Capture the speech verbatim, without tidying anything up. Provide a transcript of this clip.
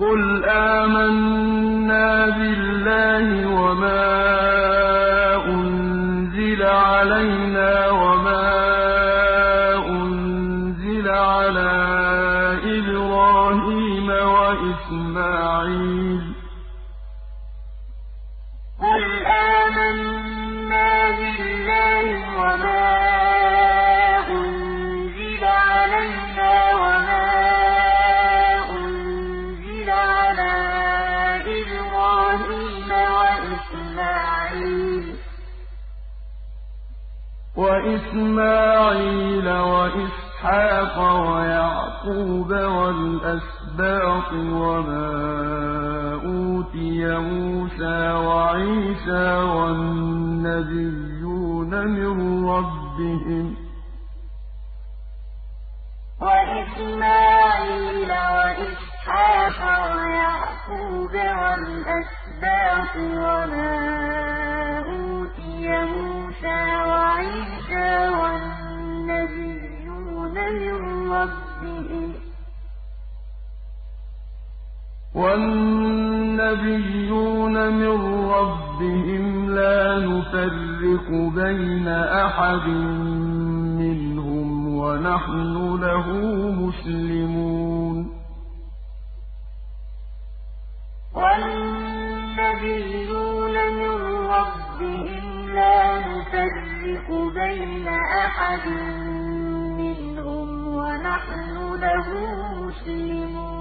قُلْ آمَنَّا بِاللَّهِ وَمَا أُنزِلَ عَلَيْنَا وَمَا أُنزِلَ عَلَىٰ إِبْرَاهِيمَ وَإِسْمَاعِيلَ وَإِسْمَاعِيلَ وَإِسْحَاقَ وَيَعْقُوبَ وَالْأَسْبَاطِ وَمَا أُوتِيَ مُوسَىٰ وَعِيسَىٰ وَالنَّبِيُّونَ مِن رَّبِّهِمْ ۖ وَالنَّبِيُّونَ مِن رَّبِّهِمْ لَا نُفَرِّقُ بَيْنَ أَحَدٍ مِّنْهُمْ وَنَحْنُ لَهُ مُسْلِمُونَ وَالنَّبِيُّونَ مِن رَّبِّهِمْ لَا نُفَرِّقُ بَيْنَ أَحَدٍ مِّنْهُمْ وَنَحْنُ لَهُ مُسْلِمُونَ